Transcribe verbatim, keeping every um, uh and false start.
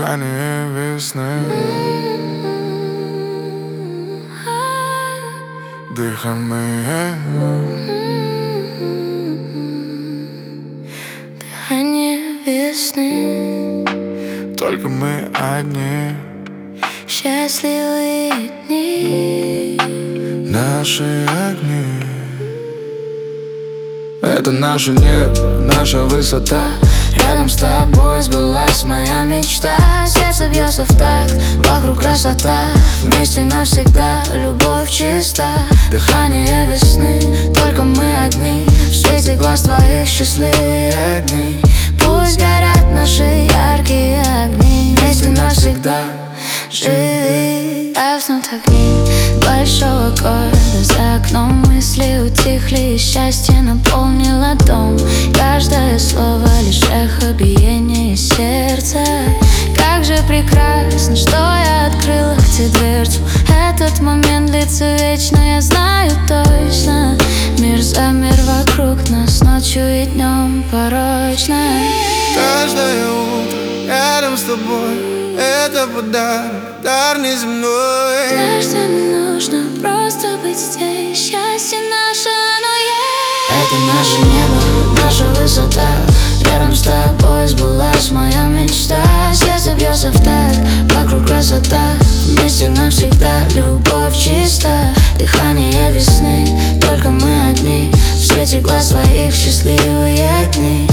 дыхание весны, дыхание, дыхание весны. только мы одни, счастливые дни, наши огни. Это наше небо, наша высота. рядом с тобой сбылась моя мечта. Сердце бьется в такт, вокруг красота. Вместе навсегда, любовь чиста. Дыхание весны, только мы одни. В свете глаз твоих счастливые дни. Пусть горят наши яркие огни. Вместе навсегда живи. Гаснут огни большого города. За окном мысли утихли, и счастье наполнило дом. Каждое слово лишь эхо биения сердца. Как же прекрасно, что я открыла тебе дверцу. Этот момент длится вечно, я знаю точно. Мир замер вокруг нас, ночью и днем порочно. Каждое утро рядом с тобой — это подарок, дар неземной. Знаешь, что не нужно просто быть здесь. Счастье наше, оно есть. Это наше небо, наша высота. Рядом с тобой сбылась моя мечта. Сердце бьется в такт, вокруг красота. Вместе навсегда, любовь чиста. Дыхание весны, только мы одни. В свете глаз твоих счастливые дни.